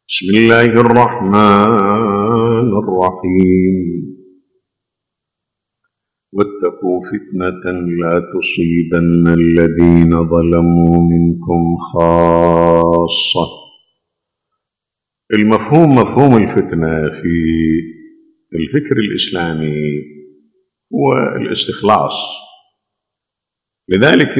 بسم الله الرحمن الرحيم. واتقوا فتنة لا تصيبن الذين ظلموا منكم خاصة. مفهوم الفتنة في الفكر الإسلامي هو الاستخلاص. لذلك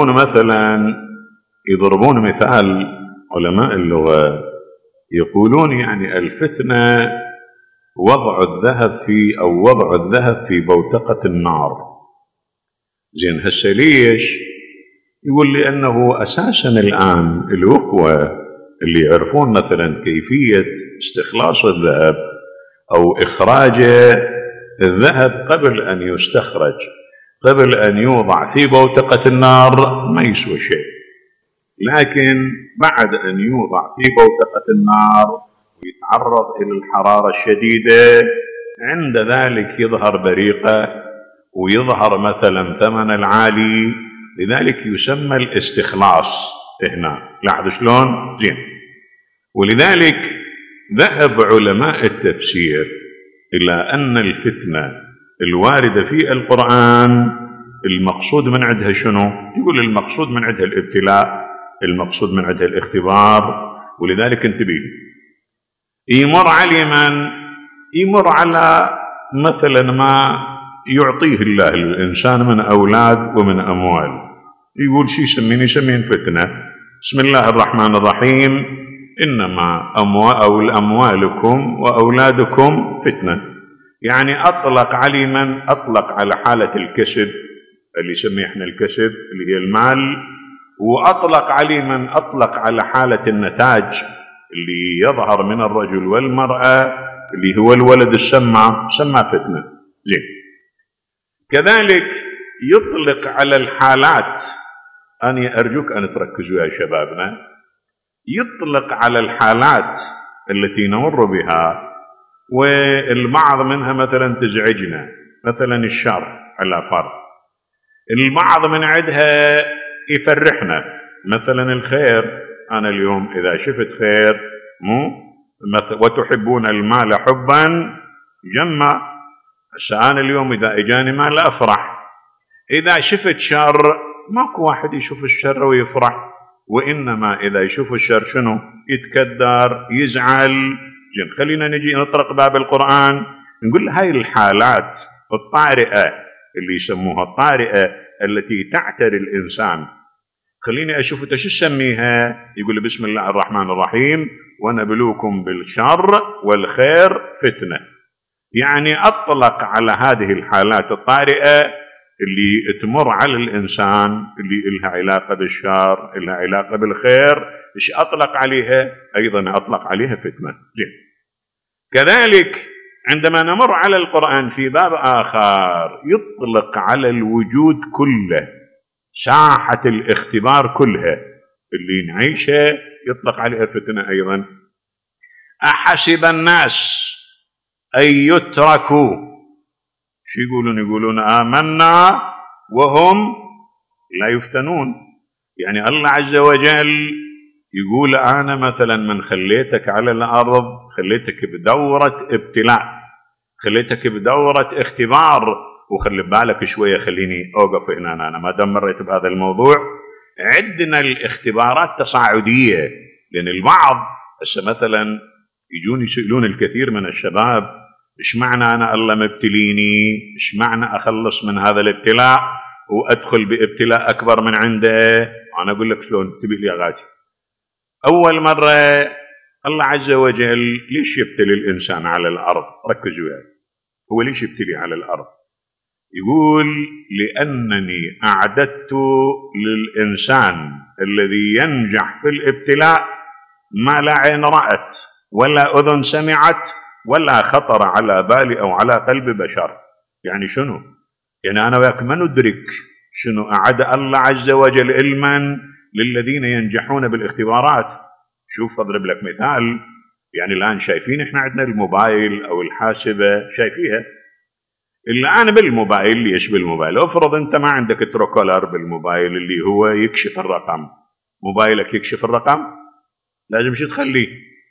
يضربون مثال علماء اللغة، يقولون يعني الفتنة وضع الذهب في بوتقة النار. زين هسه ليش؟ يقول لأنه أساسا الآن الأخوة اللي يعرفون مثلا كيفية استخلاص الذهب أو إخراج الذهب قبل أن يستخرج، قبل أن يوضع في بوتقة النار، ما يسوى شيء. لكن بعد أن يوضع في بوتقة النار ويتعرض إلى الحرارة الشديدة، عند ذلك يظهر بريقة ويظهر مثلا ثمن العالي. لذلك يسمى الاستخلاص هنا. لاحظوا شلون؟ زين. ولذلك ذهب علماء التفسير إلى أن الفتنة الواردة في القرآن المقصود من عندها شنو؟ يقول المقصود من عندها الابتلاء، المقصود من عندها الاختبار. ولذلك انتبه، يمر على مثلا ما يعطيه الله الإنسان من أولاد ومن أموال، يقول شي يسمين فتنة. بسم الله الرحمن الرحيم، إنما أموالكم وأولادكم فتنة. يعني أطلق على حالة الكسب اللي يسميه احنا الكسب اللي هي المال، وأطلق على حالة النتاج اللي يظهر من الرجل والمرأة اللي هو الولد سمى فتنة. زين. كذلك يطلق على الحالات، أنا أرجوك أن تركزوا يا شبابنا، يطلق على الحالات التي نمر بها والبعض منها مثلا تزعجنا، مثلا الشر على فرض، البعض من عندها يفرحنا، مثلا الخير. أنا اليوم إذا شفت خير وتحبون المال حبا جما، أنا اليوم إذا إجاني مال أفرح. إذا شفت شر ماكو واحد يشوف الشر ويفرح، وإنما إذا يشوف الشر شنو؟ يتكدر، يزعل. جن خلينا نجي نطرق باب القرآن نقول هاي الحالات الطارئة اللي يسموها الطارئة التي تعتري الإنسان، خليني أشوف شو تسميها. يقول بسم الله الرحمن الرحيم، ونبلوكم بالشر والخير فتنة. يعني أطلق على هذه الحالات الطارئة اللي تمر على الإنسان، اللي إلها علاقة بالشر، إلها علاقة بالخير، إيش أطلق عليها؟ أيضا أطلق عليها فتنة. كذلك عندما نمر على القرآن في باب آخر يطلق على الوجود كله، ساحة الاختبار كلها اللي نعيشها يطلق عليها فتنة أيضا. أحسب الناس أن يتركوا، شو يقولون آمنا وهم لا يفتنون. يعني الله عز وجل يقول أنا مثلا من خليتك على الأرض، خليتك بدورة ابتلاء، خليتك بدورة اختبار، وخلي بالك شوية، خليني أوقف هنا. أنا ما دام مريت بهذا الموضوع، عندنا الاختبارات تصاعدية. لأن البعض مثلا يجون يسألون الكثير من الشباب، إيش معنى أنا الله مبتليني؟ إيش معنى أخلص من هذا الابتلاء وأدخل بابتلاء أكبر من عنده؟ أنا أقول لك شلون تبي لي أغاتي. أول مرة الله عز وجل ليش يبتلي الإنسان على الأرض؟ ركزوا يعني. هو ليش يبتلي على الأرض؟ يقول لأنني أعددت للإنسان الذي ينجح في الابتلاء ما لا عين رأت ولا أذن سمعت ولا خطر على بال أو على قلب بشر. يعني شنو؟ يعني أنا وياك ما ندرك شنو أعد الله عز وجل علما للذين ينجحون بالاختبارات. شوف أضرب لك مثال. يعني الآن شايفين إحنا عندنا الموبايل أو الحاسبة، شايفيها الآن بالموبايل. ليش بالموبايل؟ افرض أنت ما عندك تروكولر بالموبايل اللي هو يكشف الرقم، موبايلك يكشف الرقم، لازم شو تخليه؟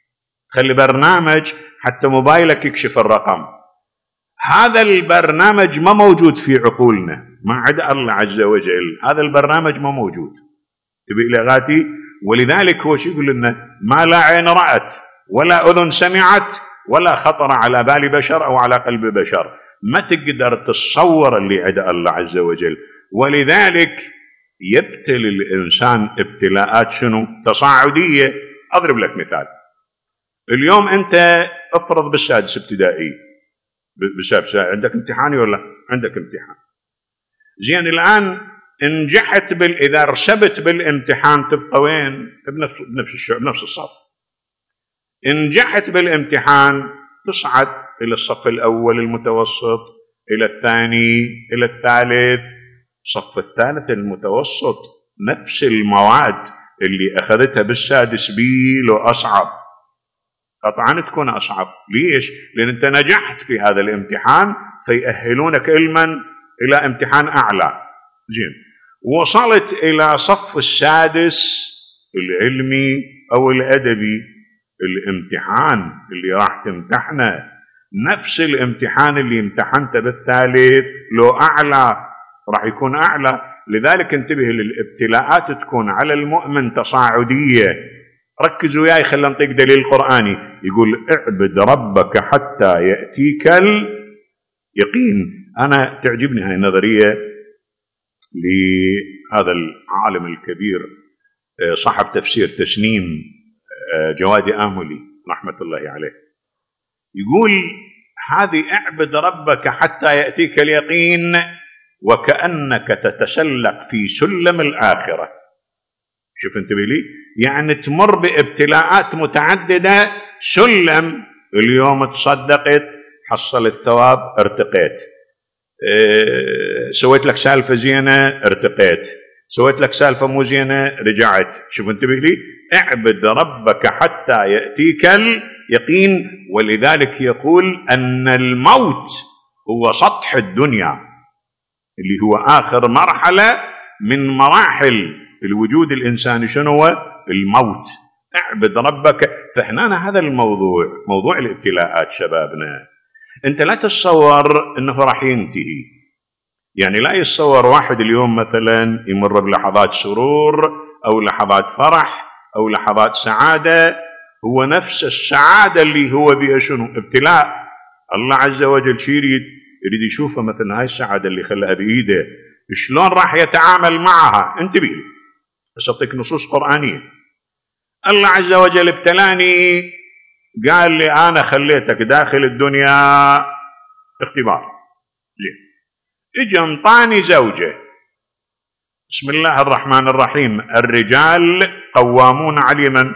خلي برنامج حتى موبايلك يكشف الرقم. هذا البرنامج ما موجود في عقولنا ما عدا الله عز وجل، هذا البرنامج ما موجود. تبي لغاتي؟ ولذلك هو شو يقول لنا؟ ما لا عين رأت ولا أذن سمعت ولا خطر على بال بشر أو على قلب بشر. ما تقدر تتصور اللي عند الله عز وجل. ولذلك يبتلي الإنسان ابتلاءات شنو؟ تصاعدية. أضرب لك مثال. اليوم أنت افرض بالسادس ابتدائي، بالسادس عندك امتحاني ولا عندك امتحان؟ زين الآن نجحت إذا رسبت بالامتحان تبقى وين؟ بنفس الصف. نجحت بالامتحان تصعد إلى الصف الأول المتوسط، إلى الثاني، إلى الثالث. الصف الثالث المتوسط نفس المواد اللي أخذتها بالسادس بي لو أصعب، قطعا تكون أصعب. ليش؟ لأن أنت نجحت في هذا الامتحان فيأهلونك علما إلى امتحان أعلى. زين، وصلت إلى صف السادس العلمي أو الأدبي، الامتحان اللي راح تمتحنه نفس الامتحان اللي امتحنته بالثالث لو أعلى راح يكون أعلى. لذلك انتبه للابتلاءات تكون على المؤمن تصاعدية. ركزوا وياي، خلينا نطيق دليل قرآني يقول اعبد ربك حتى يأتيك اليقين. أنا تعجبني هاي النظرية لهذا العالم الكبير صاحب تفسير تسنيم جوادي آملي رحمة الله عليه. يقول هذه اعبد ربك حتى يأتيك اليقين وكأنك تتسلق في سلم الآخرة. شوف انت بلي، يعني تمر بابتلاءات متعددة. سلم، اليوم تصدقت حصلت ثواب ارتقيت، سويت لك سالفة زينة ارتقيت، سويت لك سالفة مو زينة رجعت. شوف انت بلي، اعبد ربك حتى يأتيك اليقين. ولذلك يقول أن الموت هو سطح الدنيا اللي هو آخر مرحلة من مراحل الوجود الإنساني. شنو هو الموت؟ اعبد ربك. فهنا هذا الموضوع، موضوع الابتلاءات شبابنا، انت لا تتصور انه راح ينتهي. يعني لا يتصور واحد اليوم مثلا يمر بلحظات سرور او لحظات فرح او لحظات سعادة، هو نفس السعادة اللي هو بها شنو؟ ابتلاء. الله عز وجل شي يريد يشوفه مثلا هاي السعادة اللي خلاها بإيده شلون راح يتعامل معها. انتبه، بس أعطيك نصوص قرآنية. الله عز وجل ابتلاني، قال لي أنا خليتك داخل الدنيا اختبار. ليه؟ اجى انطاني زوجة. بسم الله الرحمن الرحيم، الرجال قوامون على من؟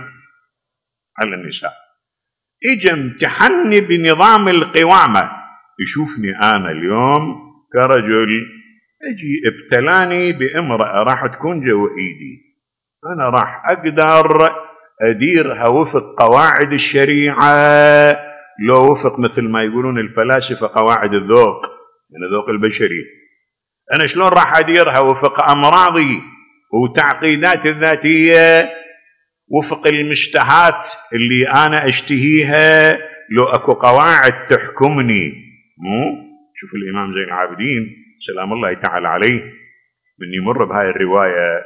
على النساء. اجى امتحني بنظام القوامة، يشوفني أنا اليوم كرجل، اجي ابتلاني بامرأة راح تكون جو ايدي، انا راح اقدر اديرها وفق قواعد الشريعة لو وفق مثل ما يقولون الفلاسفة قواعد الذوق، يعني الذوق البشري. انا شلون راح اديرها وفق امراضي وتعقيداتي الذاتية، وفق المشتهات اللي انا اشتهيها لو اكو قواعد تحكمني. مو شوف الامام زين العابدين سلام الله تعالى عليه من يمر بهاي الرواية،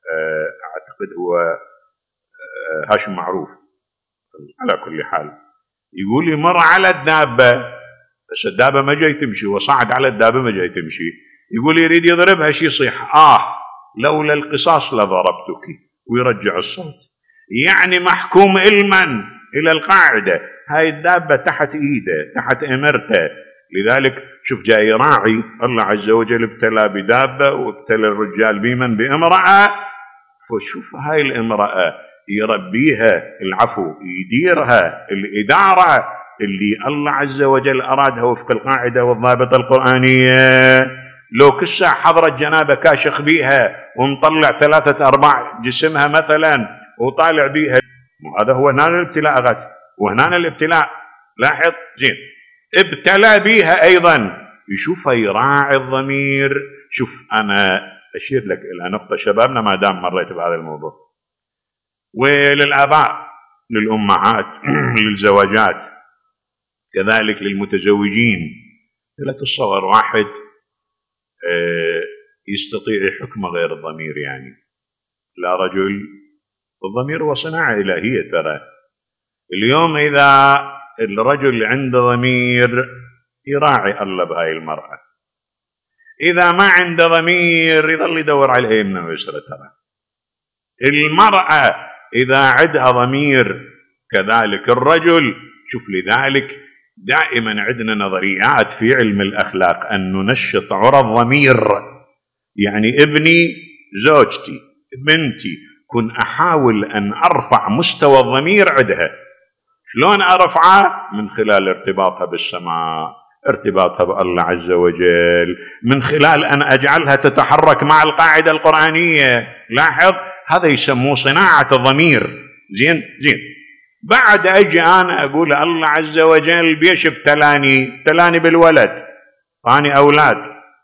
اعتقد هو هاشم معروف على كل حال، يقول يمر على الدابة بس الدابة ما جاي تمشي، وصعد على الدابة ما جاي تمشي، يقول يريد يضربها شي يصيح لولا القصاص لضربتك، ويرجع الصوت. يعني محكوم علما إلى القاعدة، هاي الدابة تحت إيده تحت إمرته. لذلك شوف جاي راعي، الله عز وجل ابتلى بدابة وابتلى الرجال بمن؟ بامرأة. فشوف هاي الامرأة يربيها، العفو يديرها الإدارة اللي الله عز وجل أرادها وفق القاعدة والضابطة القرآنية. لو كسا حضرت جنابة كاشخ بيها ومطلع 3/4 جسمها مثلا وطالع بيها، هذا هو هنا الابتلاء غد، وهنا الابتلاء لاحظ زين ابتلى بيها أيضا، يشوفها يراعي الضمير. شوف أنا أشير لك إلى نقطة شبابنا ما دام مريت بهذا الموضوع، وللآباء للأمهات للزواجات، كذلك للمتزوجين. لا تتصور واحد يستطيع حكم غير الضمير، يعني لا رجل، الضمير هو صناعة إلهية. ترى اليوم إذا الرجل عنده ضمير يراعي الله بهاي المرأة، إذا ما عنده ضمير يظل يدور على يمنى ويسرى. ترى المرأة إذا عندها ضمير كذلك الرجل. شوف، لذلك دائما عندنا نظريات في علم الأخلاق أن ننشط عرى الضمير. يعني ابني، زوجتي، بنتي، كن أحاول أن أرفع مستوى الضمير عندها. شلون أرفعه؟ من خلال ارتباطها بالسماء، ارتباطها بالله عز وجل، من خلال أن أجعلها تتحرك مع القاعدة القرآنية. لاحظ، هذا يسموه صناعة الضمير. زين. بعد أجي أنا أقول الله عز وجل بيشب تلاني بالولد، أنا أولاد،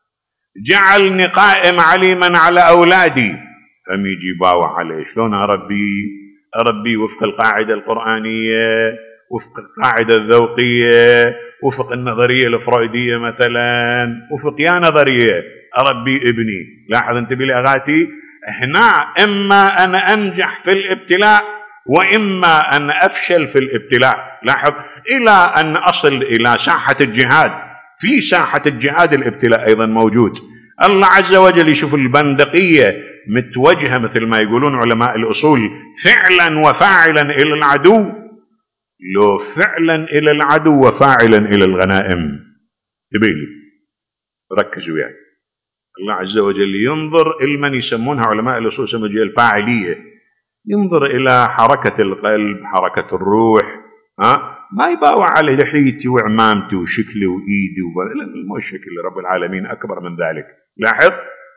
جعلني قائم عليما على أولادي، هم يجي باوع عليه. شلون أربي وفق القاعدة القرآنية، وفق القاعدة الذوقية، وفق النظرية الفرويدية مثلا، وفق يا نظرية أربي ابني. لاحظ انتبه لأغاتي، هنا إما أنا أنجح في الابتلاء وإما أن أفشل في الابتلاء. لاحظ، إلى أن أصل إلى ساحة الجهاد. في ساحة الجهاد الابتلاء أيضا موجود. الله عز وجل يشوف البندقية متوجهة مثل ما يقولون علماء الأصول فعلا وفاعلا إلى العدو، لو فعلا إلى العدو وفاعلا إلى الغنائم. تبيلي ركزوا، يعني الله عز وجل ينظر إلى من يسمونها علماء الأصول يسمونها الفاعلية، ينظر إلى حركة القلب، حركة الروح. ما يباوع على لحيتي وعمامتي وشكلي وإيدي مو الشكل، رب العالمين أكبر من ذلك. لاحظ،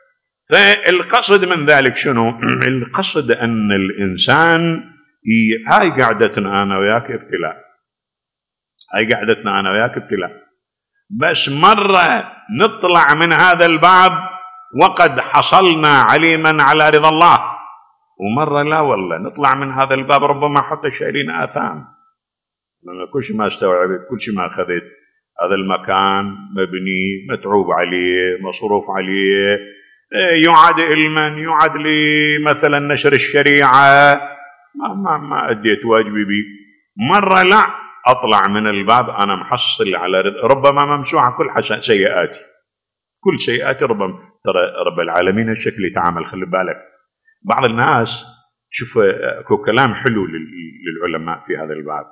فالقصد من ذلك شنو؟ القصد أن الإنسان هاي قعدتنا أنا وياك ابتلاء، هاي قعدتنا أنا وياك ابتلاء، بس مرة نطلع من هذا الباب وقد حصلنا عليما على رضا الله، ومرة لا والله نطلع من هذا الباب ربما حتى شايلين آثام، لأن كل شيء ما استوعبت، كل شيء ما أخذت. هذا المكان مبني، متعوب عليه، مصروف عليه، يعاد علما، يعاد لي مثلا نشر الشريعة، ما أديت واجبي بي. مرة لا، أطلع من الباب أنا محصل على ربما ممسوحة كل سيئاتي، كل سيئاتي ربما. ترى رب العالمين الشكل يتعامل، خلي بالك. بعض الناس شوف كلام حلو للعلماء في هذا الباب.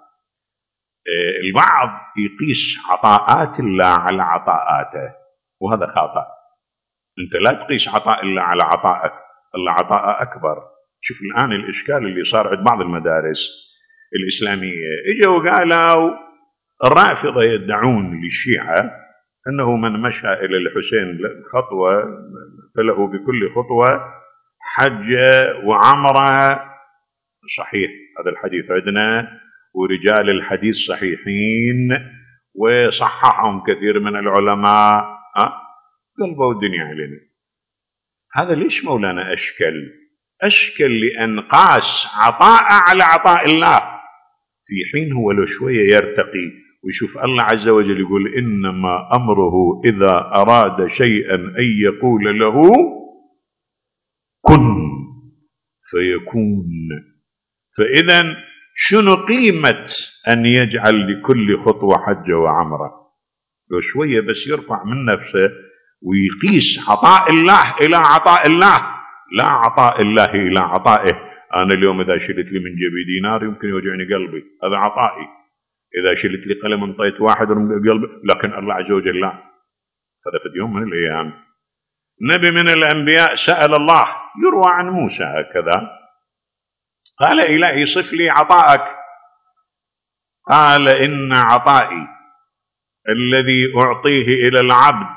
البعض يقيس عطاءات الله على عطاءاته، وهذا خطأ. أنت لا تقيس عطاء الله على عطائك، الله عطاء أكبر. شوف الآن الإشكال اللي صار عند بعض المدارس الإسلامية، إجوا وقالوا الرافضة يدعون للشيعة أنه من مشى إلى الحسين خطوة فله بكل خطوة حجة وعمرة. صحيح، هذا الحديث عندنا، ورجال الحديث صحيحين وصححهم كثير من العلماء، قلبوا الدنيا علينا. هذا ليش مولانا أشكل لأن قاس عطاء على عطاء الله، في حين هو لو شوية يرتقي ويشوف الله عز وجل يقول إنما أمره إذا أراد شيئا أن يقول له كن فيكون. فإذا شنو قيمة أن يجعل لكل خطوة حجة وعمرة؟ لو شوية بس يرفع من نفسه ويقيس عطاء الله إلى عطاء الله، لا عطاء الله إلى عطائه. أنا اليوم إذا شلت لي من جيبي دينار يمكن يوجعني قلبي، هذا عطائي. إذا شلت لي قلم انطيت واحد من قلبي، لكن الله عز وجل لا. هذا في يوم من الأيام نبي من الأنبياء سأل الله، يروى عن موسى هكذا، قال إلهي صف لي عطائك. قال إن عطائي الذي أعطيه إلى العبد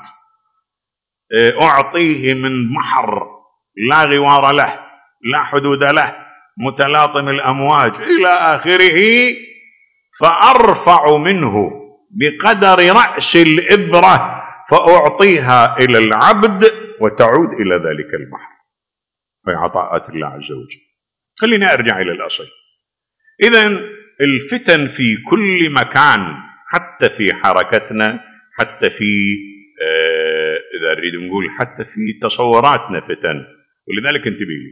أعطيه من بحر لا غوار له، لا حدود له، متلاطم الأمواج إلى آخره، فأرفع منه بقدر رأس الإبرة فأعطيها إلى العبد وتعود إلى ذلك البحر. في عطاءات الله عز وجل. خلينا أرجع إلى الأصل. إذن الفتن في كل مكان، حتى في حركتنا، حتى في إذا نريد نقول حتى في تصوراتنا فتن. ولذلك انتبه لي،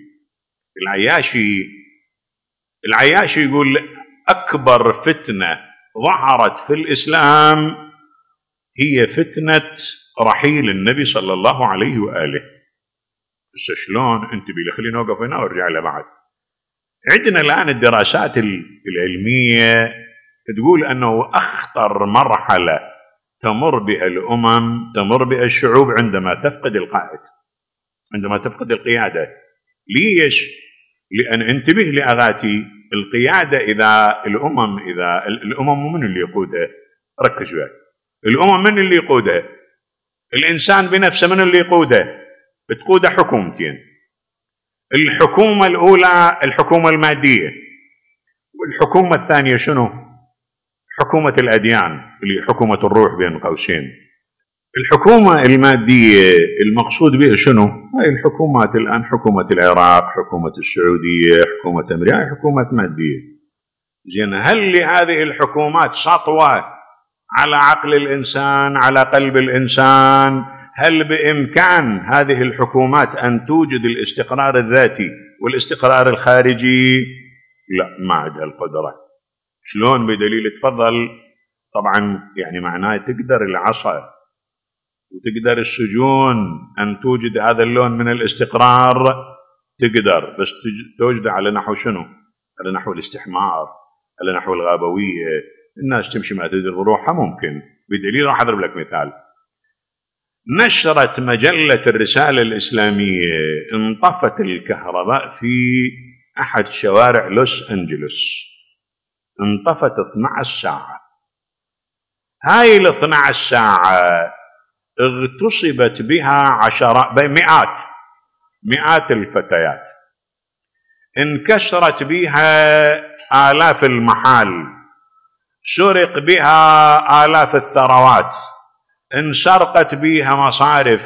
العياشي يقول أكبر فتنة ظهرت في الإسلام هي فتنة رحيل النبي صلى الله عليه وآله. بس شلون؟ انتبه لي، خلينا نوقف هنا وارجع لبعد. عندنا الآن الدراسات العلمية تقول أنه أخطر مرحلة تمر بها الأمم، تمر بها الشعوب عندما تفقد القائد، عندما تفقد القيادة. ليش؟ لأن انتبه لأغاتي، القيادة إذا الأمم من اللي يقودها؟ ركز وياي، الأمم من اللي يقودها؟ الإنسان بنفسه من اللي يقودها؟ بتقودها حكومتين. الحكومة الأولى الحكومة المادية، والحكومة الثانية شنو؟ حكومة الأديان، اللي حكومة الروح بين قوسين. الحكومة المادية المقصود بها شنو؟ هاي الحكومات الآن، حكومة العراق، حكومة السعودية، حكومة أمريكا، حكومات مادية. زين، هل لهذه الحكومات سطوة على عقل الإنسان، على قلب الإنسان؟ هل بإمكان هذه الحكومات أن توجد الاستقرار الذاتي والاستقرار الخارجي؟ لا، ما عندها القدرة. شلون؟ بدليل تفضل. طبعا يعني معناه تقدر العصا وتقدر السجون أن توجد هذا اللون من الاستقرار، تقدر، بس توجد على نحو شنو؟ على نحو الاستحمار، على نحو الغابوية. الناس تمشي ما تدري روحها، ممكن. بدليل راح أضرب لك مثال. نشرت مجلة الرسالة الإسلامية انطفت الكهرباء في أحد شوارع لوس أنجلوس، انطفت 12 ساعة. هاي ال 12 ساعة اغتصبت بها مئات الفتيات، انكسرت بها آلاف المحال، سرق بها آلاف الثروات، انسرقت بها مصارف.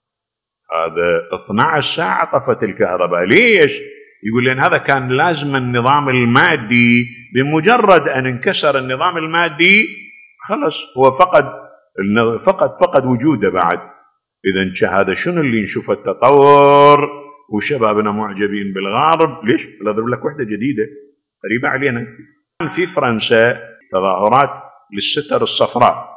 هذا 12 ساعة طفت الكهرباء. ليش؟ يقول لأن هذا كان لازم النظام المادي، بمجرد أن انكسر النظام المادي خلص هو فقد وجوده بعد. إذا هذا شنو اللي نشوف؟ التطور، وشبابنا معجبين بالغرب. ليش؟ أضرب لك وحدة جديدة قريبة علينا. في فرنسا تظاهرات للستر الصفراء،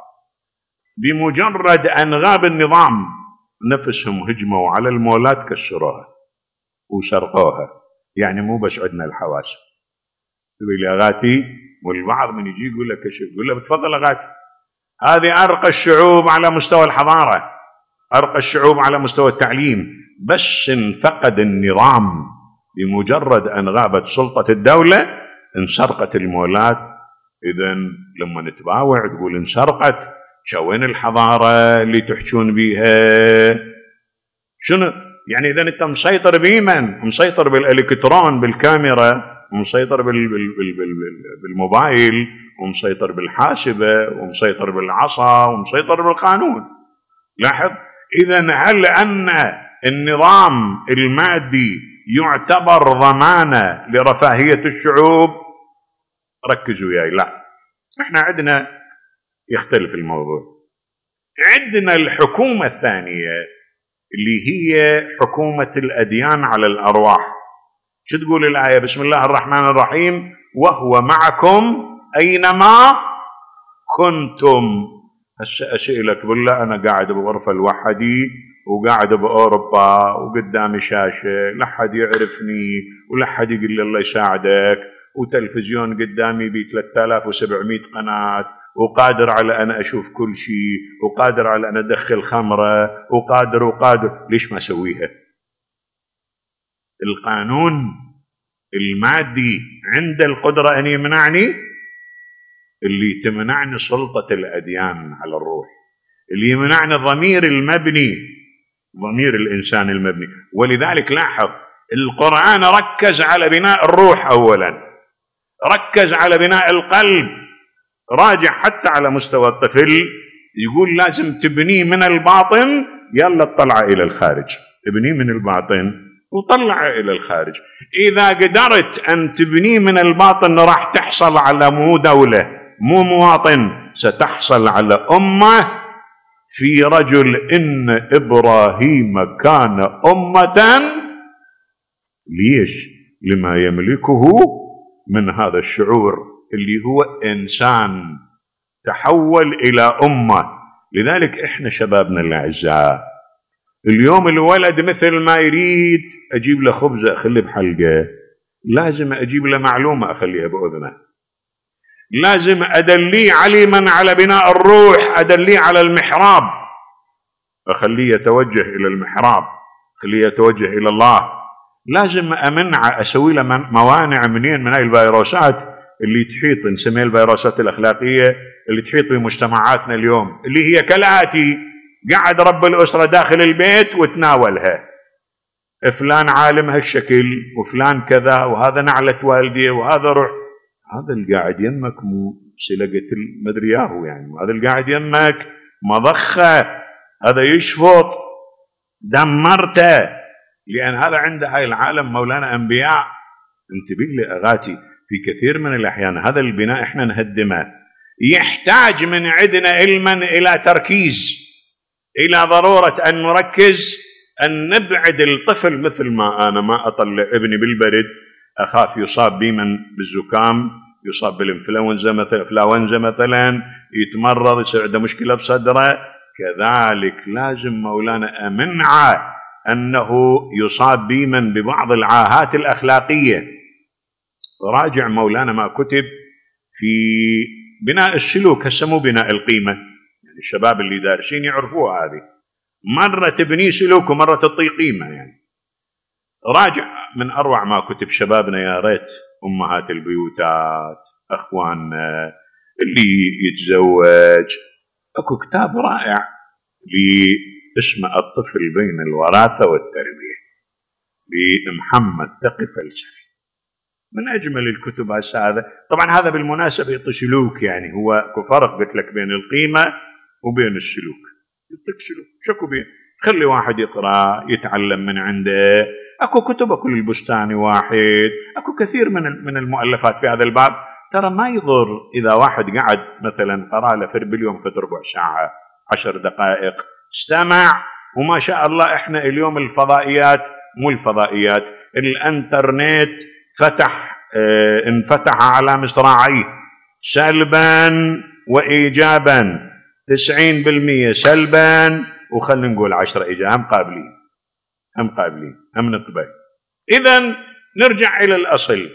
بمجرد أن غاب النظام نفسهم هجموا على المولات، كسروها وسرقوها. يعني مو بس عندنا الحواس. تقول لي أغاتي، والبعض من يجي يقول لك كشف، يقول له بتفضل أغاتي، هذه أرقى الشعوب على مستوى الحضارة، أرقى الشعوب على مستوى التعليم، بس انفقد النظام. بمجرد أن غابت سلطة الدولة انسرقت المولات. إذن لما نتباوع تقول انسرقت، شوين الحضارة اللي تحجون بيها؟ شنو يعني؟ إذا أنت مسيطر بيمن، مسيطر بالإلكترون، بالكاميرا، ومسيطر بالموبايل، ومسيطر بالحاسبة، ومسيطر بالعصا، ومسيطر بالقانون. لاحظ. إذن هل أن النظام المادي يعتبر ضمانة لرفاهية الشعوب؟ ركزوا وياي. لا، احنا عندنا يختلف الموضوع. عندنا الحكومة الثانية اللي هي حكومة الأديان على الأرواح. شو تقول الآية؟ بسم الله الرحمن الرحيم، وهو معكم أينما كنتم. هسه أسألك بالله، أنا قاعد بغرفة لوحدي، وقاعد بأوروبا، وقدامي شاشة، لا حد يعرفني ولا حد يقول لي الله يساعدك، وتلفزيون قدامي ب 3700 قناة، وقادر على أن أشوف كل شيء، وقادر على أن أدخل خمرة، وقادر. ليش ما أسويها؟ القانون المادي عند القدرة أن يمنعني. اللي تمنعني سلطة الأديان على الروح، اللي يمنعني ضمير المبني، ضمير الإنسان المبني. ولذلك لاحظ القرآن ركز على بناء الروح أولا، ركز على بناء القلب. راجع حتى على مستوى الطفل، يقول لازم تبنيه من الباطن، يلا اطلع إلى الخارج. ابنيه من الباطن وطلعه إلى الخارج. إذا قدرت أن تبنيه من الباطن راح تحصل على مو دولة مو مواطن، ستحصل على أمة في رجل. إن إبراهيم كان أمة. ليش؟ لما يملكه من هذا الشعور اللي هو إنسان تحول إلى أمة. لذلك إحنا شبابنا الأعزاء اليوم الولد مثل ما يريد أجيب له خبزة أخليه بحلقة، لازم أجيب له معلومة أخليها بأذنه، لازم أدليه علما على بناء الروح، أدليه على المحراب، أخليه يتوجه إلى المحراب، أخليه يتوجه إلى الله. لازم أمنع أسوي له موانع من هاي الفيروسات اللي تحيط، نسميها الفيروسات الأخلاقية اللي تحيط بمجتمعاتنا اليوم، اللي هي كالآتي: قاعد رب الأسرة داخل البيت وتناولها فلان عالم هالشكل وفلان كذا وهذا نعلة والدي وهذا روح. هذا اللي قاعد يمك مو سلقة المدري ياهو يعني، هذا اللي قاعد يمك مضخة، هذا يشفط دمرته، لأن هذا عنده هاي العالم مولانا أنبياء. انتبه لي أغاتي، في كثير من الأحيان هذا البناء إحنا نهدمه، يحتاج من عندنا علما إلى تركيز، إلى ضرورة أن نركز، أن نبعد الطفل. مثل ما أنا ما أطلع ابني بالبرد، أخاف يصاب بي من بالزكام، يصاب بالإنفلونزا مثلا، يتمرض، يصير عنده مشكلة بصدره. كذلك لازم مولانا أمنعه أنه يصاب بي من ببعض العاهات الأخلاقية. راجع مولانا ما كتب في بناء السلوك، هسه مو بناء القيمة، يعني الشباب اللي دارسين يعرفوها هذه، مرة تبني سلوك ومرة تطي قيمة. يعني راجع من أروع ما كتب شبابنا، يا ريت أمهات البيوتات أخواننا اللي يتزوج، أكو كتاب رائع اسمه الطفل بين الوراثة والتربية لمحمد تقي فلسفي، من أجمل الكتب هذا. طبعا هذا بالمناسبة يعطي سلوك، يعني هو فرق قلت لك بين القيمة وبين السلوك، يعطيك سلوك شكو بين، خلي واحد يقرأ يتعلم من عنده. أكو كتب، أكو البستاني واحد، أكو كثير من المؤلفات في هذا الباب. ترى ما يضر إذا واحد قعد مثلا قرأ له باليوم في ربع ساعة 10 دقائق استمع. وما شاء الله إحنا اليوم الفضائيات، مو الفضائيات، الانترنت انفتح على مصراعيه سلبا وإيجابا، 90% سلبا وخلنا نقول 10 إيجابا، هم قابلين هم نقبل. إذن نرجع إلى الأصل،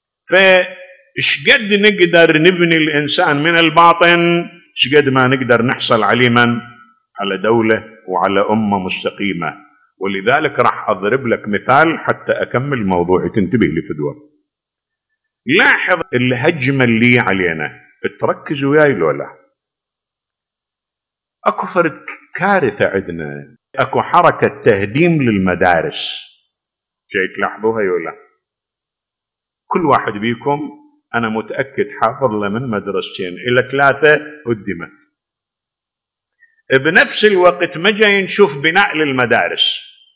فإشقد نقدر نبني الإنسان من الباطن، إشقد ما نقدر نحصل علما على دولة وعلى أمة مستقيمة. ولذلك راح أضرب لك مثال حتى أكمل موضوعي، تنتبه لفدوة. لاحظ الهجمة اللي علينا، تركز وياي لولا. أكو فرق كارثة عندنا، أكو حركة تهديم للمدارس، جاي تلاحظوها يولا. كل واحد بيكم أنا متأكد حافظ له من مدرستين إلى 3 هدمت. بنفس الوقت ما جاي نشوف بناء للمدارس،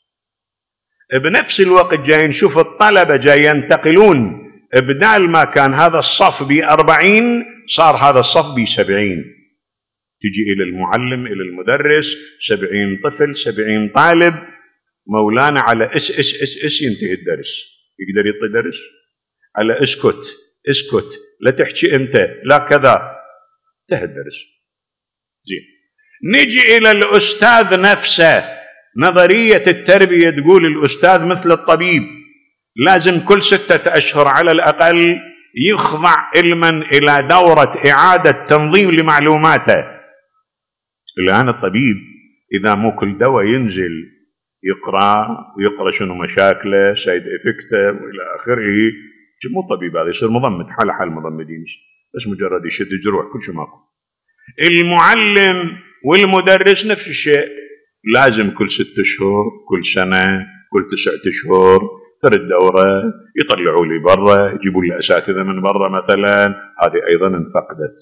بنفس الوقت جاي نشوف الطلبة جاي ينتقلون، بدال ما كان هذا الصف ب40 صار هذا الصف ب70. تجي إلى المعلم إلى المدرس 70 طفل 70 طالب، مولانا على اس ينتهي الدرس. يقدر يعطي درس على اسكت لا تحكي انت لا كذا، انتهى الدرس. زين، نجي إلى الأستاذ نفسه. نظرية التربية تقول الأستاذ مثل الطبيب، لازم كل 6 أشهر على الأقل يخضع علما إلى دورة إعادة تنظيم لمعلوماته. الآن الطبيب إذا مو كل دواء ينزل يقرأ شنو مشاكله سايد إفكته وإلى آخره، مو طبيب، هذا يصير مضمد، حال مضمدين، بس مجرد يشد جروح كل شيء ماكو. المعلم والمدرس نفس الشيء، لازم كل 6 أشهر كل سنة كل 9 أشهر ترد دورة، يطلعوا لي برا، يجيبوا لي أساتذة من برا مثلا، هذه أيضا انفقدت.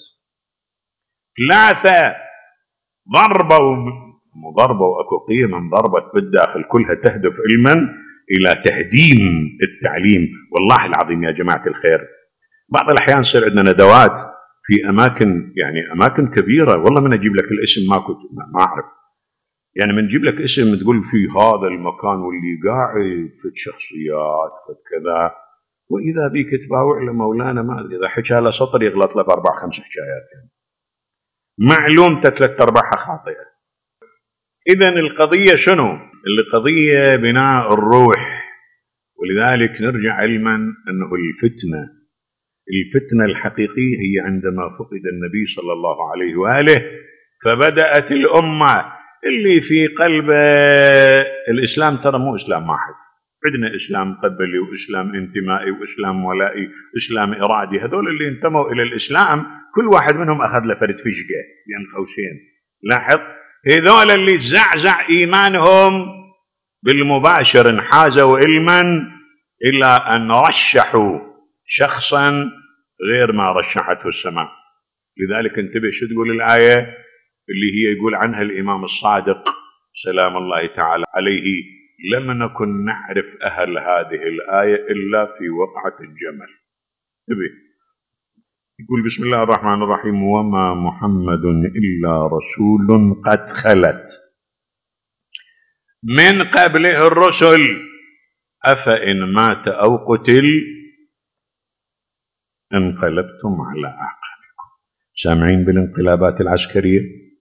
3 ضربة وأكو قيمة ضربت بالداخل كلها تهدف علما إلى تهديم التعليم. والله العظيم يا جماعة الخير، بعض الأحيان يصير عندنا ندوات في أماكن، يعني أماكن كبيرة، والله من أجيب لك الاسم ما كنت ما أعرف، يعني من نجيب لك اسم تقول في هذا المكان واللي قاعد في الشخصيات في كذا، وإذا بيك تباوع لمولانا ما أدري إذا حكى له سطر يغلط له بأربع خمس حكايات، يعني معلومته ثلاث أرباعها خاطئة. إذن القضية شنو؟ القضية بناء الروح. ولذلك نرجع علما أنه الفتنة الحقيقية هي عندما فقد النبي صلى الله عليه وآله، فبدأت الأمة اللي في قلب الإسلام، ترى مو إسلام واحد، عندنا إسلام قبلي وإسلام انتمائي وإسلام ولائي إسلام إرادي. هذول اللي انتموا إلى الإسلام كل واحد منهم أخذ له فرد فشقة بين قوسين. لاحظ، هذول اللي زعزع إيمانهم بالمباشر انحازوا علما إلى أن رشحوا شخصا غير ما رشحته السماء. لذلك انتبه شو تقول الآية اللي هي يقول عنها الإمام الصادق سلام الله تعالى عليه: لم نكن نعرف أهل هذه الآية إلا في وقعة الجمل. انتبه، يقول بسم الله الرحمن الرحيم: وما محمد إلا رسول قد خلت من قبله الرسل أفإن مات أو قتل انقلبتم على أعقابكم. سامعين بالانقلابات العسكرية؟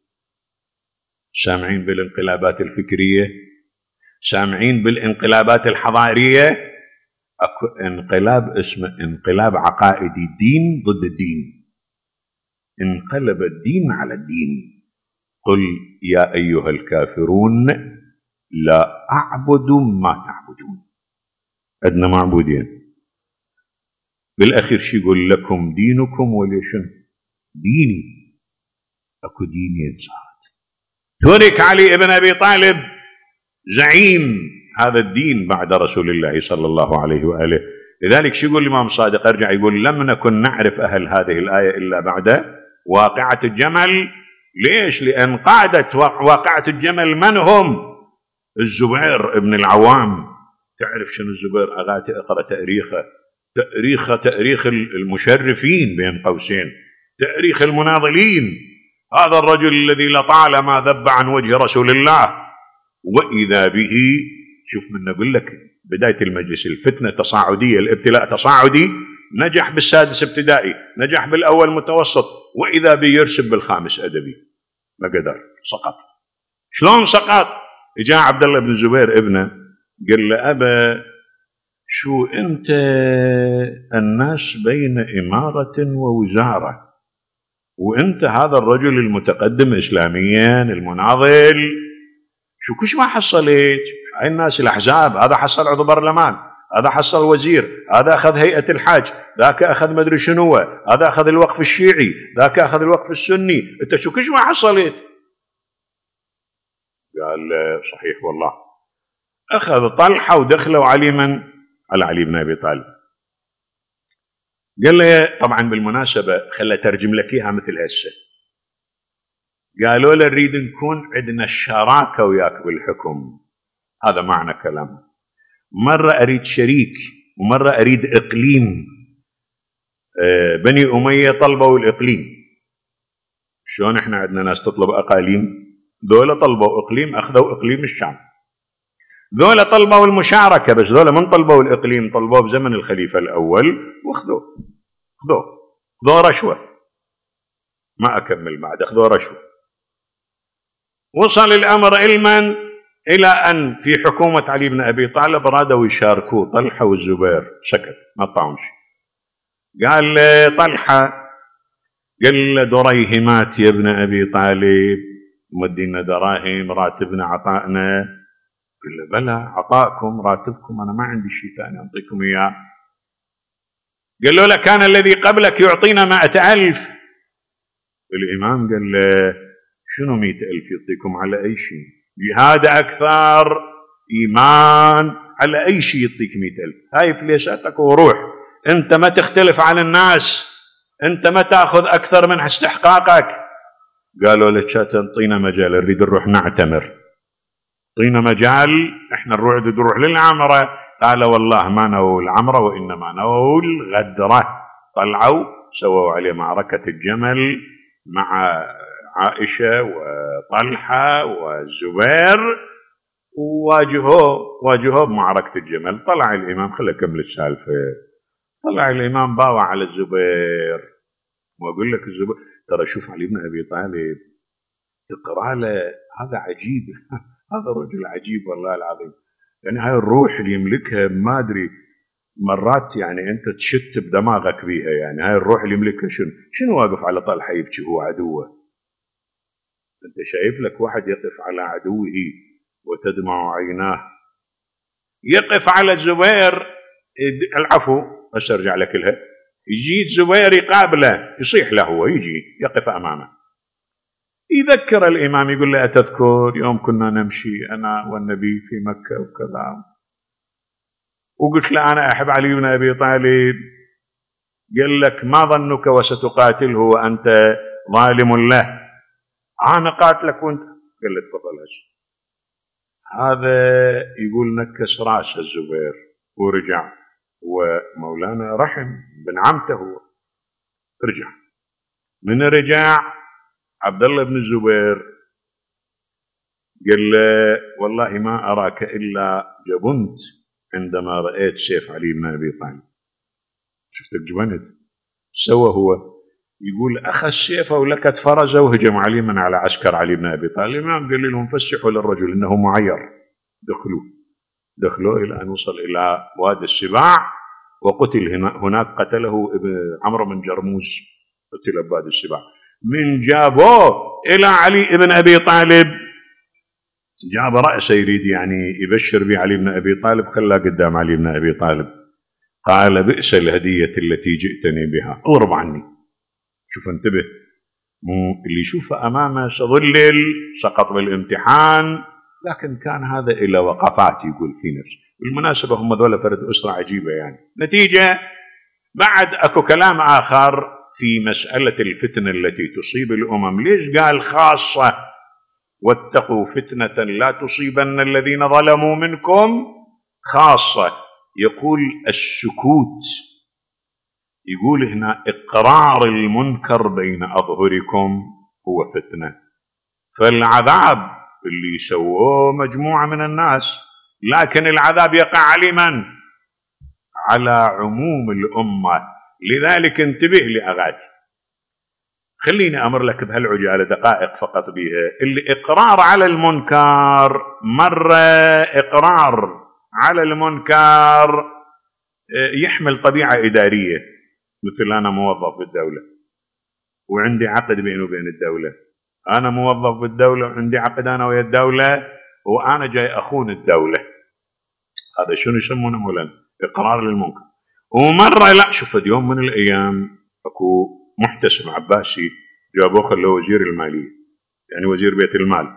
سامعين بالانقلابات الفكرية؟ سامعين بالانقلابات الحضارية؟ أكو انقلاب اسمه انقلاب عقائدي، دين ضد الدين، انقلب الدين على الدين. قل يا أيها الكافرون لا أعبد ما تعبدون. عندنا معبودين، بالأخير شي يقول لكم دينكم ولي شنو؟ ديني. أكو دينين صارت. ترك علي ابن أبي طالب زعيم هذا الدين بعد رسول الله صلى الله عليه وآله. لذلك شو يقول الإمام صادق؟ أرجع يقول: لم نكن نعرف أهل هذه الآية إلا بعد واقعة الجمل. ليش؟ لأن قادت واقعة الجمل من هم؟ الزبير ابن العوام. تعرف شنو الزبير؟ أغاتي أقرأ تاريخ المشرفين بين قوسين، تاريخ المناضلين. هذا الرجل الذي لطالما ذب عن وجه رسول الله، وإذا به، شوف من نقول لك بداية المجلس الفتنة تصاعدية، الابتلاء تصاعدي، نجح بالسادس ابتدائي، نجح بالأول متوسط، وإذا به يرسب بالخامس أدبي، ما قدر، سقط. شلون سقط؟ جاء عبد الله بن الزبير ابنه قال له: أبا شو أنت الناس بين إمارة ووزارة، وأنت هذا الرجل المتقدم إسلاميا المناضل، شو كش ما حصلت؟ هاي الناس الأحزاب، هذا حصل عضو برلمان، هذا حصل وزير، هذا أخذ هيئة الحج، ذاك أخذ مدري شنو، هذا أخذ الوقف الشيعي، ذاك أخذ الوقف السني، أنت شو كش ما حصلت؟ قال: صحيح والله. أخذ طلحة ودخلوا على علي بن أبي طالب. قال له، طبعا بالمناسبة خلى ترجم لك إياها مثل هسه، قالوا له: نريد نكون عندنا الشراكة وياك بالحكم. هذا معنى كلام. مرة أريد شريك ومرة أريد إقليم. بني أمية طلبوا الإقليم. شلون إحنا عندنا ناس تطلب أقاليم؟ دولة طلبوا إقليم، أخذوا إقليم الشام. دولة طلبوا المشاركة، بس دولة من طلبوا الإقليم طلبوا بزمن الخليفة الأول خذوا رشوة. ما أكمل بعد، أخذوا رشوة. وصل الأمر علما إلى أن في حكومة علي بن أبي طالب رادوا يشاركوه طلحة والزبير، سكت ما طعمش. قال طلحة، قال له: دريهمات يا ابن أبي طالب، مدينا دراهم، راتبنا عطائنا. قال له: بلى عطاءكم راتبكم، أنا ما عندي شيء ثاني أعطيكم إياه. قال له: كان الذي قبلك يعطينا 100,000. الإمام قال له: شنو 100,000 يعطيكم على أي شيء؟ جهاد أكثر، إيمان، على أي شيء يعطيك 100,000؟ هاي فليساتك وروح، أنت ما تختلف عن الناس، أنت ما تأخذ أكثر من استحقاقك. قالوا له: تعطينا مجال، نريد نروح نعتمر. طينا مجال احنا نروح للعمرة. قال والله ما نووا العمرة وإنما نووا الغدرة. طلعوا سووا عليه معركة الجمل مع عائشة وطلحة والزبير وواجهوه بمعركة الجمل. طلع الإمام، خلي أكمل السالفة. طلع الإمام باوع على الزبير وأقول لك الزبير ترى شوف علي بن أبي طالب تقرأ له هذا عجيب هذا رجل عجيب والله العظيم. يعني هاي الروح اللي يملكها ما أدري مرات يعني أنت تشت بدماغك بيها. يعني هاي الروح اللي يملكها شنو واقف على طلحة يبكي هو عدوه؟ أنت شايف لك واحد يقف على عدوه وتدمع عيناه، يقف على الزبير العفو بس أرجع لك لها. يجي الزبير يقابله يصيح له، هو يجي يقف أمامه يذكر الإمام يقول له أتذكر يوم كنا نمشي أنا والنبي في مكة وكذا وقلت له أنا أحب علي بن أبي طالب، قال لك ما ظنك وستقاتله وأنت ظالم له؟ أنا قاتلك وأنت. قال له تفضل هش. هذا يقول نكس راس الزبير ورجع، ومولانا رحم بن عمته هو. رجع. من رجع عبد الله بن الزبير قال له والله ما أراك إلا جبنت عندما رأيت سيف علي بن أبي طالب. شفتك جبنت. سوى هو يقول أخذ سيفه ولكت فرزه وهجم علي من على عسكر علي بن أبي طالب. الإمام قال لهم فسحوا للرجل إنه معير. دخلوه إلى أن وصل إلى وادي السباع وقتل هناك. قتله عمرو بن جرموس، قتل بوادي السباع. من جابوه إلى علي بن أبي طالب جاب رأسه يريد يعني يبشر به علي بن أبي طالب، خلاه قدام علي بن أبي طالب. قال بئس الهدية التي جئتني بها، اغرب عني. شوف انتبه، اللي يشوفه أمامه سظلل سقط بالامتحان، لكن كان هذا إلى وقفات يقول في نفسه. بالمناسبة هم ذولا فرد أسرة عجيبة. يعني نتيجة بعد أكو كلام آخر في مسألة الفتنة التي تصيب الأمم. ليش قال خاصة واتقوا فتنة لا تصيبن الذين ظلموا منكم خاصة؟ يقول السكوت، يقول هنا إقرار المنكر بين أظهركم هو فتنة. فالعذاب اللي سووه مجموعة من الناس، لكن العذاب يقع على من؟ على عموم الأمة. لذلك انتبه لأغاتي. خليني أمر لك بهالعجالة دقائق فقط بها. اللي إقرار على المنكر، مرة إقرار على المنكر يحمل طبيعة إدارية. مثل أنا موظف بالدولة وعندي عقد بيني وبين الدولة. أنا موظف بالدولة وعندي عقد أنا ويا الدولة وأنا جاي أخون الدولة. هذا شنو يسمونه مولانا؟ إقرار للمنكر. ومرة لا، شوف يوم من الأيام أكو محتسب عباسي جابوه خلوه وزير المالية، يعني وزير بيت المال.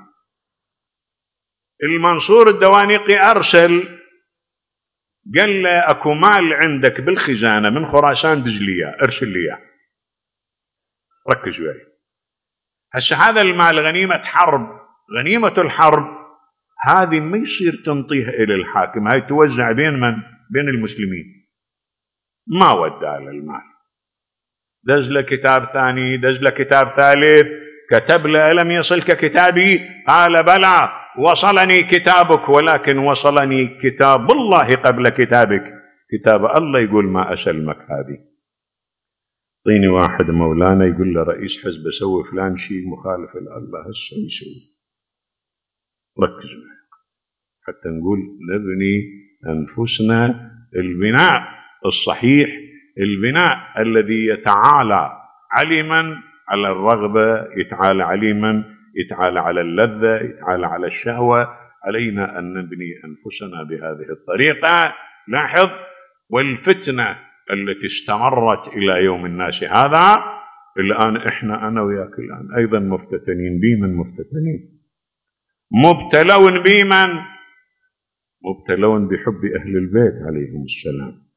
المنصور الدوانيقي أرسل قال له أكو مال عندك بالخزانة من خراسان دجلية، أرسل لي. ركز وياي. هسه هذا المال غنيمة حرب، غنيمة الحرب هذه ما يصير تنطيها إلى الحاكم، هاي توزع بين من؟ بين المسلمين. ما ودى المال، دز له كتاب ثاني، دز له كتاب ثالث، كتب له ألم يصلك كتابي؟ قال بلى وصلني كتابك، ولكن وصلني كتاب الله قبل كتابك. كتاب الله يقول ما أسلمك هذه. طيني واحد مولانا يقول له رئيس حزب سوي فلان شيء مخالف لله، هسه يسوي. ركزوا حتى نقول نبني أنفسنا البناء الصحيح، البناء الذي يتعالى علما على الرغبة، يتعالى علما، يتعالى على اللذة، يتعالى على الشهوة. علينا أن نبني أنفسنا بهذه الطريقة. لاحظ، والفتنة التي استمرت إلى يوم الناس هذا الآن إحنا أنا وياك الآن أيضا مفتتنين بمن؟ مفتتنين مبتلون بمن؟ مبتلون بحب أهل البيت عليهم السلام.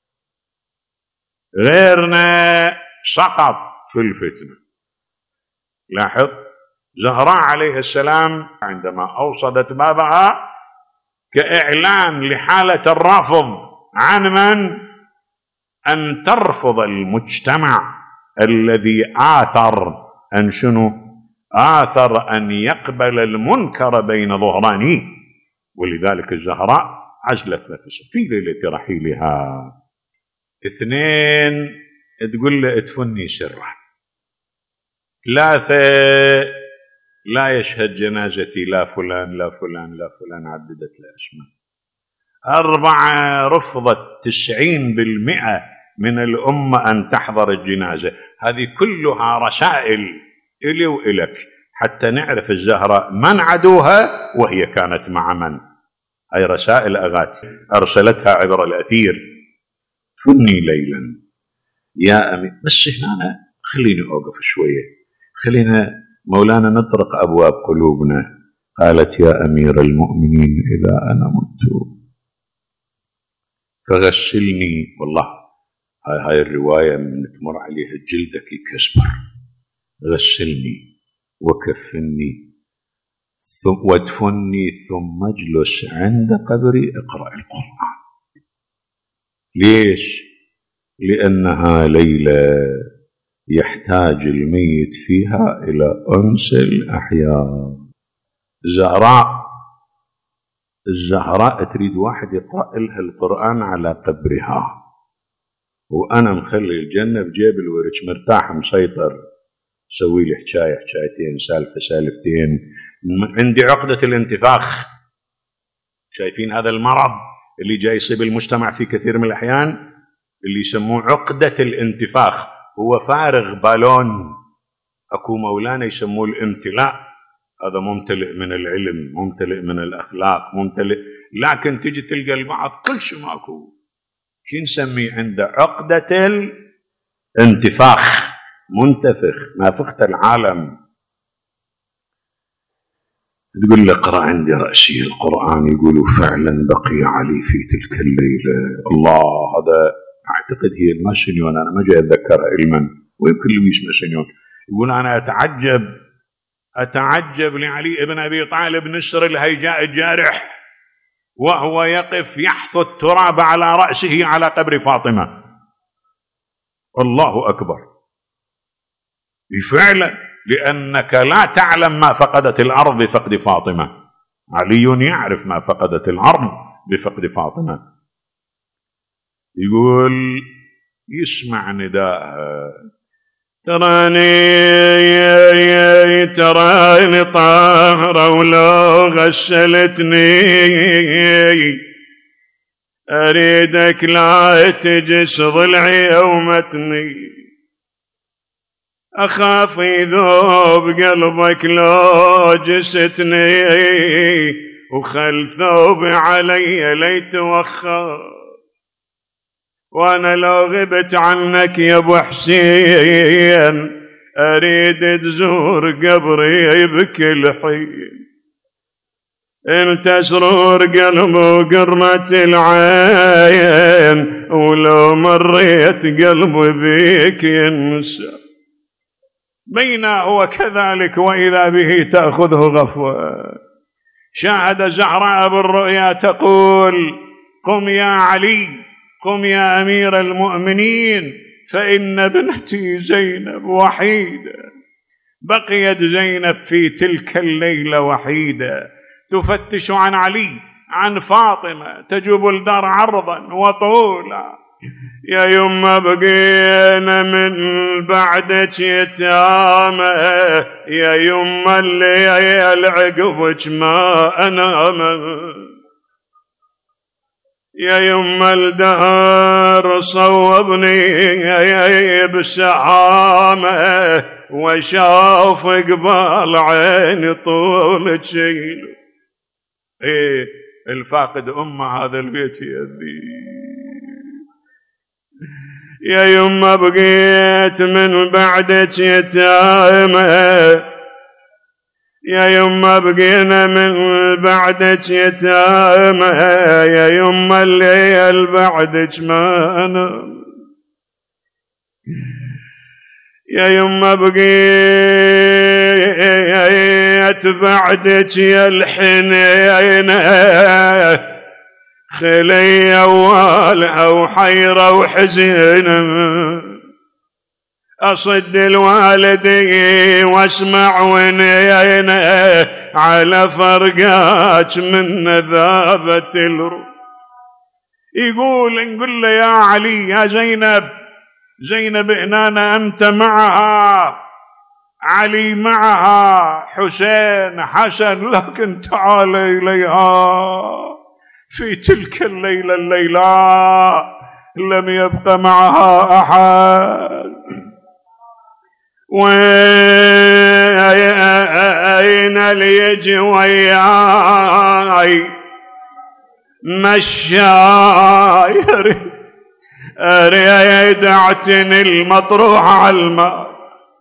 غيرنا سقط في الفتنة. لاحظ زهراء عليه السلام عندما أوصدت بابها كإعلان لحالة الرفض عن من؟ أن ترفض المجتمع الذي آثر أن شنو؟ آثر أن يقبل المنكر بين ظهرانيه. ولذلك الزهراء عزلت نفسها في ليلة رحيلها. 2 تقول له ادفني سرا. 3 لا يشهد جنازتي لا فلان لا فلان لا فلان، عددت له اسماء. 4 رفضت 90% من الأمة أن تحضر الجنازة. هذه كلها رسائل إلي وإلك حتى نعرف الزهراء من عدوها وهي كانت مع من. هاي رسائل أغاتي أرسلتها عبر الأثير. فني ليلا يا أمير. بس هنا خليني أوقف شوية، خلينا مولانا نطرق أبواب قلوبنا. قالت يا أمير المؤمنين إذا أنا مت فغسلني. والله هاي الرواية من تمر عليها جلدك يكسبر. غسلني وكفني وادفني ثم اجلس عند قبري اقرأ القرآن. ليش؟ لأنها ليلة يحتاج الميت فيها إلى أنس الأحياء. الزهراء تريد واحد يقرأ لها القرآن على قبرها، وأنا مخلي الجنة بجيب الورش مرتاح مسيطر. سوي لي حكاية حكايتين سالفة سالفتين. عندي عقدة الانتفاخ. شايفين هذا المرض اللي جاي يصيب المجتمع في كثير من الأحيان اللي يسموه عقدة الانتفاخ؟ هو فارغ بالون. أكو مولانا يسموه الامتلاء. هذا ممتلئ من العلم، ممتلئ من الأخلاق، ممتلئ، لكن تجي تلقى البعض كل شيء ماكو. شو نسميه عنده؟ عقدة الانتفاخ. منتفخ، نافخت العالم. تقول له اقرأ عندي رأسي القرآن. يقولوا فعلا بقي علي في تلك الليلة. الله، هذا أعتقد هي الماسنيون، أنا ما جاي أتذكر علما، ويمكن لويس ماسنيون. يقول أنا أتعجب لعلي بن أبي طالب نسر الهيجاء الجارح وهو يقف يحثو التراب على رأسه على قبر فاطمة. الله أكبر. فعلا، لأنك لا تعلم ما فقدت الأرض بفقد فاطمة. علي يعرف ما فقدت الأرض بفقد فاطمة. يقول يسمع نداءها: تراني طاهرة ولو غسلتني أريدك لا تجس ضلعي أو متني، أخاف يذوب قلبك لو جستني وخل ثوبي علي ليت وخر، وأنا لو غبت عنك يا أبو حسين أريد تزور قبري بكل حين، انت سرور قلب وقرة العين ولو مريت قلبي بيك ينسى، بينا هو كذلك وإذا به تأخذه غفوة. شاهد زهراء بالرؤيا تقول: قم يا علي، قم يا أمير المؤمنين، فإن ابنتي زينب وحيدة. بقيت زينب في تلك الليلة وحيدة تفتش عن علي، عن فاطمة، تجوب الدار عرضا وطولا. يا يما بقينا من بعدك يتامى، يا يما الليل عقبك ما أنام، يا يما الدهر صوبني بسحامة وشاف قبال عيني طول شيل. الفاقد أمه هذا البيت يذي. يا يما بقيت من بعدك يتامى، يا يما بقينا من بعدك يتامى، يا يما الليل بعدك ما أنام، يا يما بقيت بيت بعدك يا الحنينة خلي والها وحيرة وحزينة أصد الوالدي واسمع ونينة على فرقات من ذابة الروح. يقول نقول له يا علي يا زينب هنا أنت معها، علي معها، حسين حسن، لكن تعال إليها في تلك الليلة لم يبق معها أحد. وأين ليجي وياي مشاي أريد أعتني المطروح على الماء.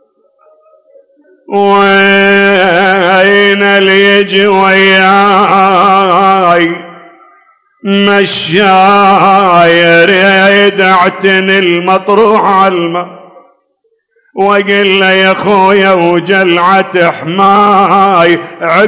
وأين ليجي وياي مشاي أريد أعتني المطروح على الماء. وقل له يا خويا وجلعة حماي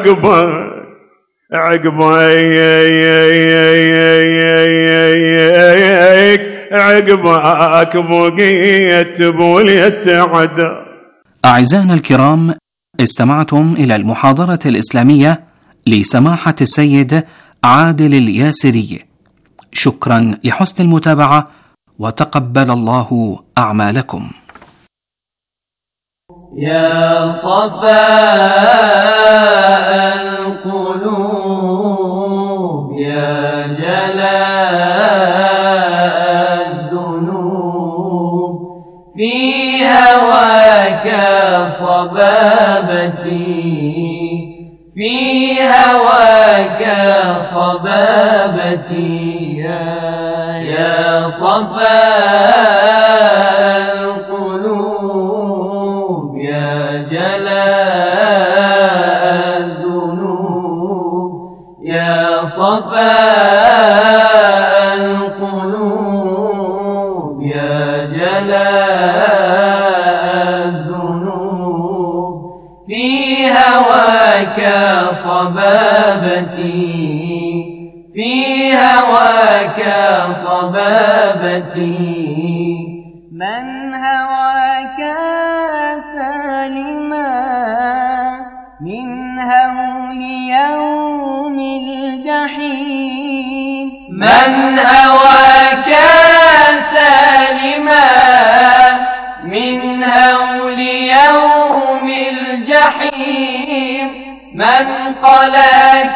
عقبك بقيت بوليت عدا. أعزائنا الكرام، استمعتم إلى المحاضرة الإسلامية لسماحة السيد عادل الياسري. شكرا لحسن المتابعة وتقبل الله أعمالكم. يا صفاء القلوب يا جلاء الذنوب في هواك صبابتي، في هواك صبابتي يا صفاء صفاء القلوب يا جلاء الذنوب في هواك صبابتي، في هواك صبابتي. من هواك سالما من هول يوم الجحيم، من هواك سالما من هول يوم الجحيم، من قلاك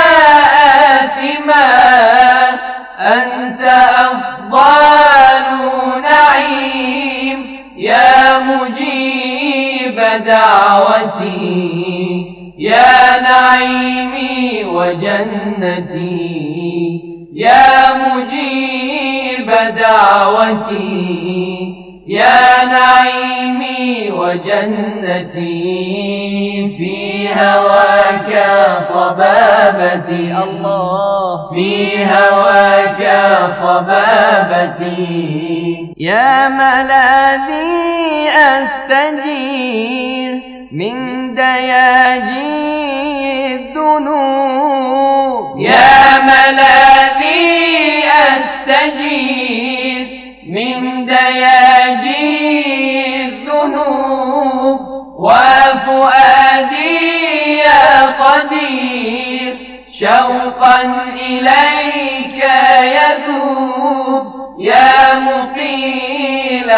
آثما أنت أفضل نعيم. يا مجيب دعوتي يا نعيمي وجنتي، يا مجيب دعوتي يا نعيمي وجنتي. في هواك صبابتي الله، في هواك صبابتي. يا ملاذي أستجير من دياجي الذنوب، يا ملاذي أستجير من دياجي الذنوب. وفؤادي يا قدير شوقا إليك يذوب. يا مقيل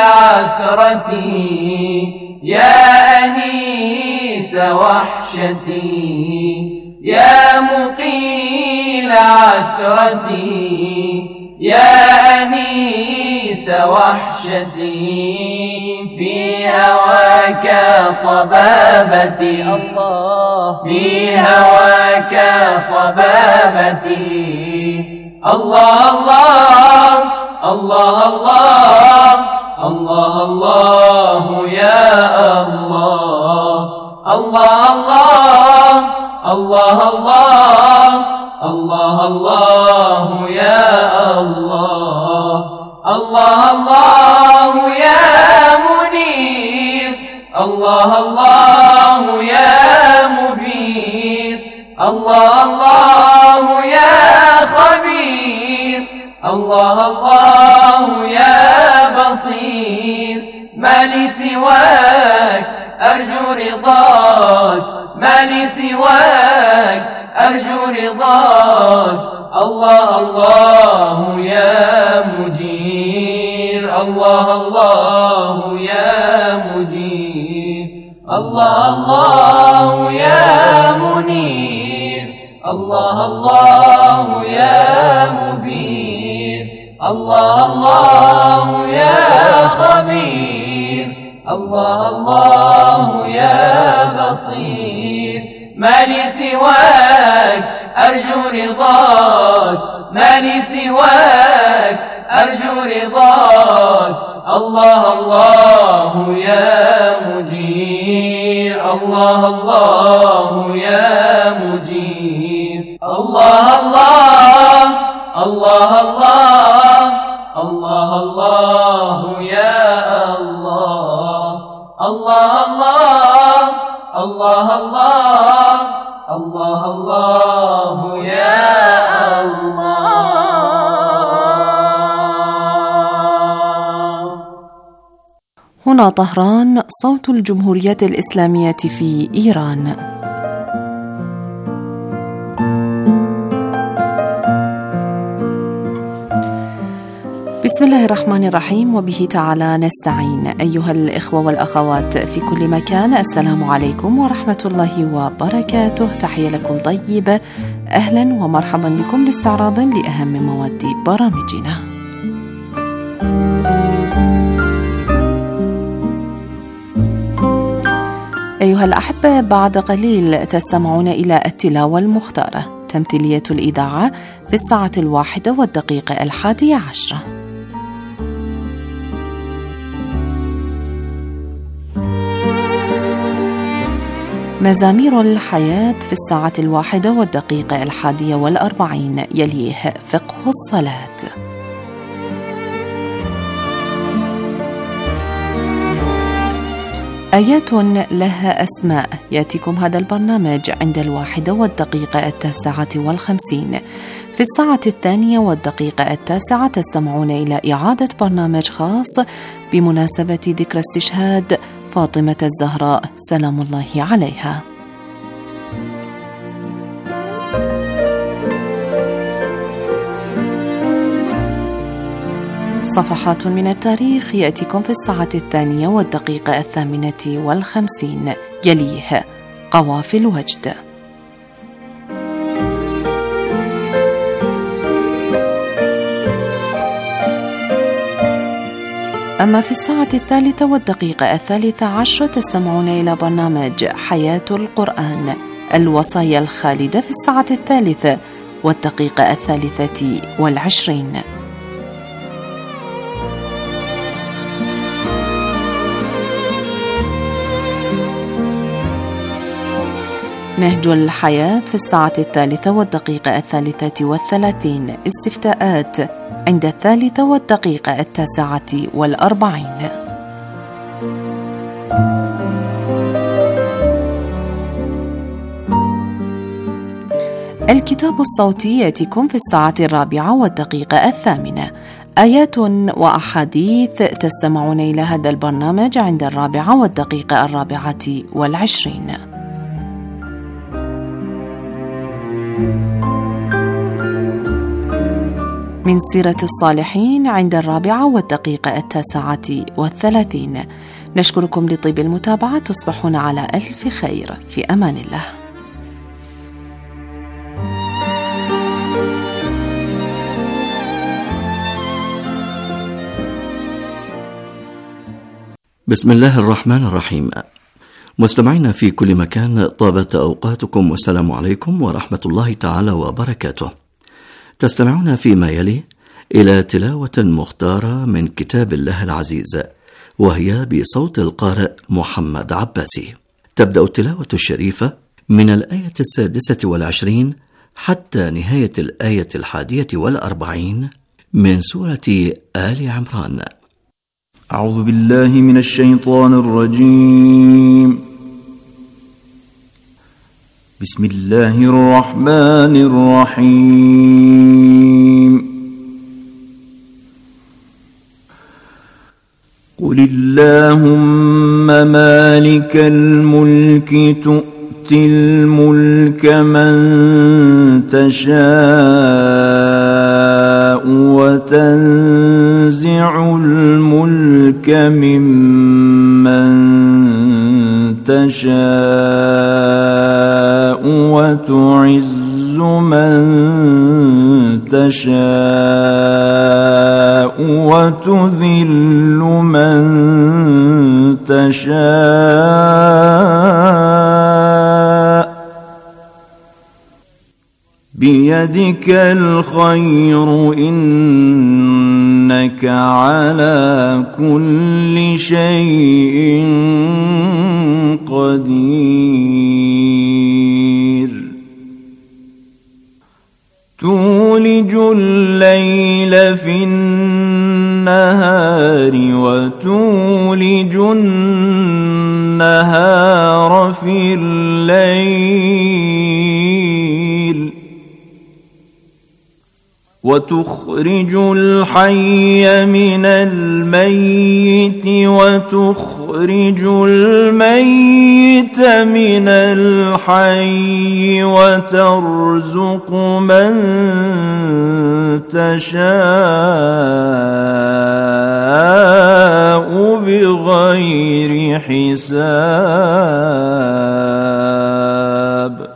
عثرتي يا أنيس وحشتي، يا مقيل عثرتي يا أنيس وحشتي. في هواك صبابتي الله، في هواك صبابتي. الله الله الله الله الله الله يا الله، الله الله الله الله الله الله يا الله، الله الله يا منير، الله الله يا مبين. الله الله يا خبير، الله الله يا بصير، ما لي سواك أرجو رضاك، ما لي سواك أرجو رضاك. الله الله يا مجير، الله الله يا مجير، الله الله يا منير، الله الله يا مبين، الله الله يا خبير، الله الله يا بصير، ما لي سواك أرجو رضاك، ما لي سواك أرجو رضاك. الله الله يا مجير، الله الله يا مجير، الله الله الله الله الله الله يا الله، الله الله الله الله الله الله يا الله. هنا طهران، صوت الجمهورية الإسلامية في إيران. بسم الله الرحمن الرحيم، وبه تعالى نستعين. أيها الإخوة والأخوات في كل مكان، السلام عليكم ورحمة الله وبركاته. تحية لكم طيبة، أهلا ومرحبا بكم لاستعراض لأهم مواد برامجنا. أيها الأحبة، بعد قليل تستمعون إلى التلاوة المختارة، تمثيلية الإذاعة في 1:11. مزامير الحياة في 1:41، يليه فقه الصلاة. آيات لها أسماء، يأتيكم هذا البرنامج عند 1:09:50. في 2:09 تستمعون إلى إعادة برنامج خاص بمناسبة ذكرى استشهاد فاطمة الزهراء سلام الله عليها. صفحات من التاريخ يأتيكم في 2:08:50، يليه قوافل وجد. أما في 2:13 تستمعون إلى برنامج حياة القرآن، الوصايا الخالدة في 2:23. نهج الحياة في 2:03:33، استفتاءات عند 3:09:49. الكتاب الصوتي يأتيكم في 4:08. آيات وأحاديث تستمعون إلى هذا البرنامج عند 4:24. من سيرة الصالحين عند 4:39. نشكركم لطيب المتابعة، تصبحون على ألف خير، في أمان الله. بسم الله الرحمن الرحيم. مستمعينا في كل مكان، طابت أوقاتكم، والسلام عليكم ورحمة الله تعالى وبركاته. تستمعون فيما يلي إلى تلاوة مختارة من كتاب الله العزيز، وهي بصوت القارئ محمد عباسي. تبدأ التلاوة الشريفة من الآية 26 حتى نهاية الآية 41 من سورة آل عمران. أعوذ بالله من الشيطان الرجيم. بسم الله الرحمن الرحيم قل اللهم مالك الملك تؤتي الملك من تشاء وتنزع الملك ممن تشاء وتعز من تشاء وتذل من تشاء بيدك الخير إنك على كل شيء قدير تولج الليل في النهار وتولج النهار في الليل وتخرج الحي من الميت وتخرج الميت من الحي وترزق من تشاء بغير حساب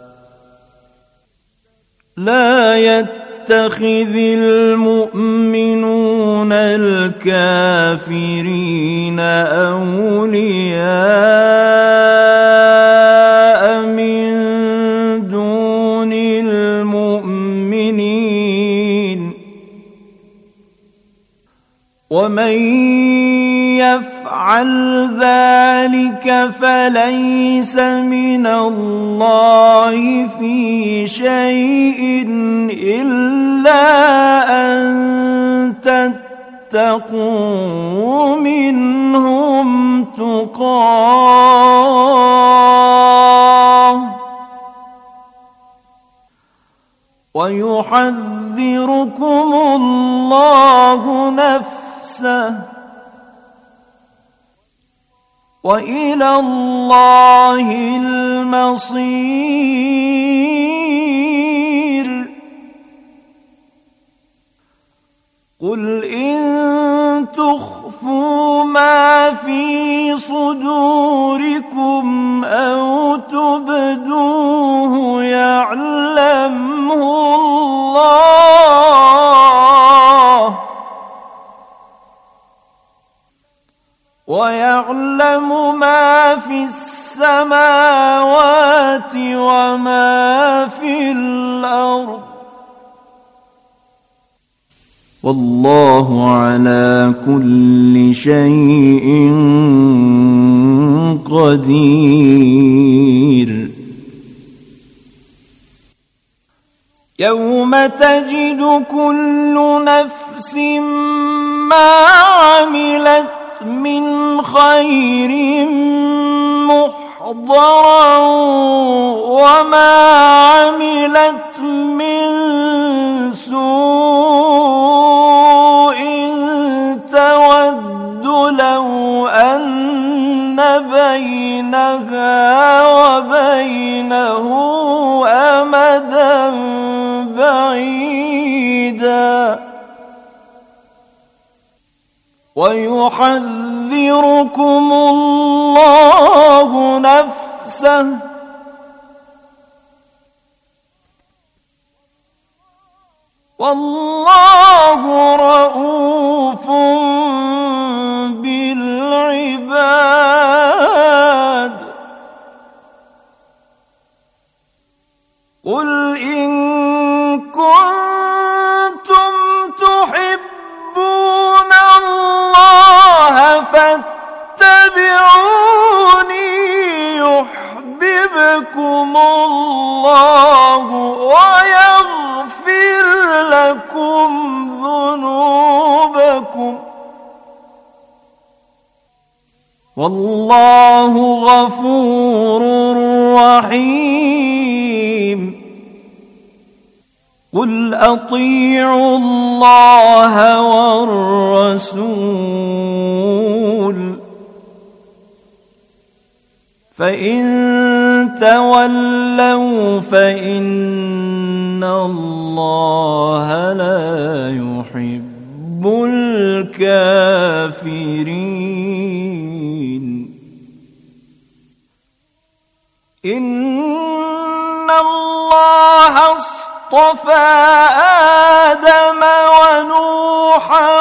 لا يتخذ المؤمنون الكافرين أولياء من دون المؤمنين ومن يفعل ذلك فليس من الله في شيء إلا أن تتقوا منهم تقاه ويحذركم الله نفسه وإلى الله المصير قل إن تخفوا ما في صدوركم أو تبدوه يعلمه الله ويعلم ما في السماوات وما في الأرض والله على كل شيء قدير يوم تجد كل نفس ما عملت من خير محضرا وما عملت من سوء تود لو أن بينها وبينه أمدا بعيدا ويحذركم الله نفسه والله رؤوف بالعباد قل إن كنتم تحبون الله فاتبعوني يحببكم الله ويغفر لكم ذنوبكم والله غفور رحيم قل أطيعوا الله والرسول فإن تولوا فإن الله لا يحب الكافرين إن الله اصطفى آدم ونوحا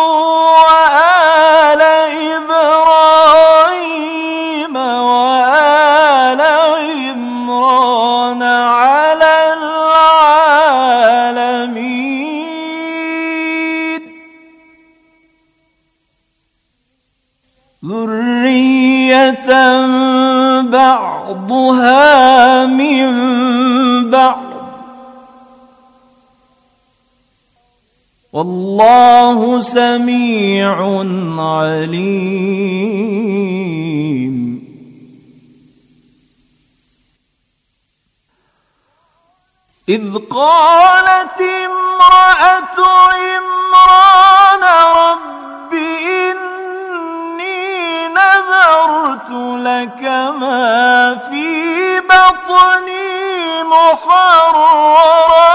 وآل إبراهيم وآل عمران على العالمين ذرية بعضها من بعض والله سميع عليم إذ قالت امرأة عمران رب إني نذرت لك ما في بطني محررا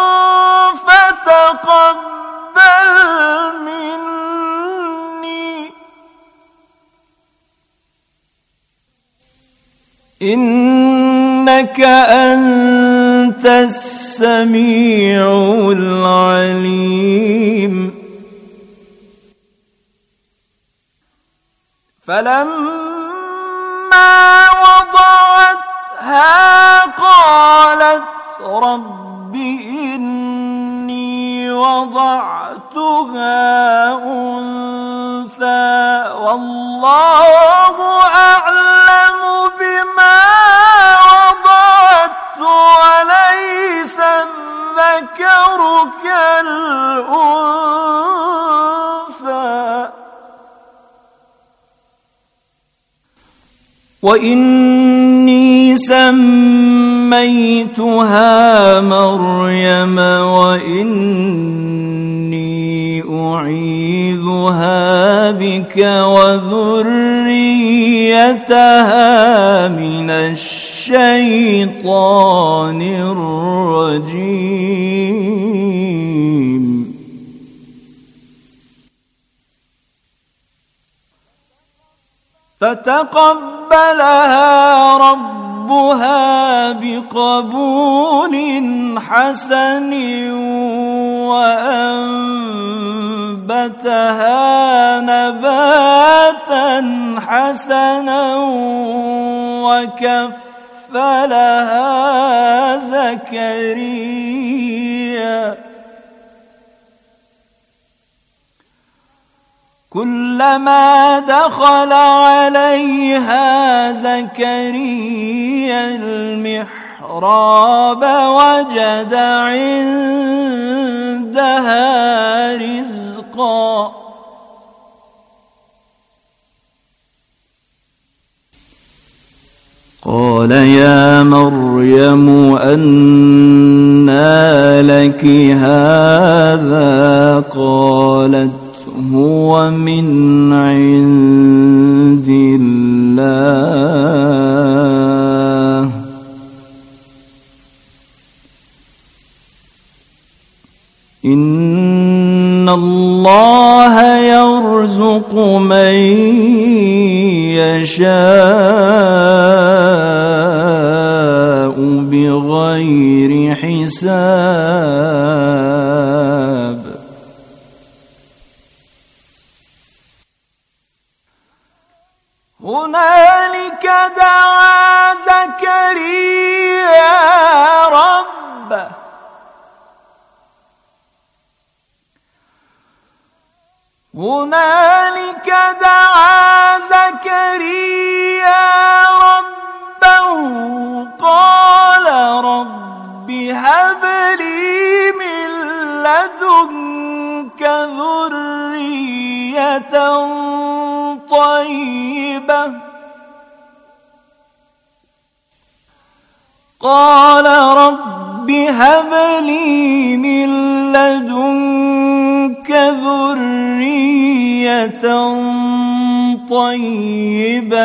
فتقبل مني إنك أنت السميع العليم فلما وضعتها قالت رب إني وضعتها أنثى والله أعلم بما وضعت وليس الذكر كالأنثى وإني سميتها مريم وإني أعيذها بك وذريتها من الشيطان الرجيم فتقبلها ربها بقبول حسن وأنبتها نباتا حسنا وكفلها زكريا كلما دخل عليها زكريا المحراب وجد عندها رزقا قال يا مريم أنى لك هذا قالت هو من عند الله إن الله يرزق من يشاء بغير حساب هنالك دعا زكريا ربه هنالك دعا زكريا ربه قال رب هب لي من لدنك ذرية طيبة قال رب هب لي من لدنك ذرية طيبة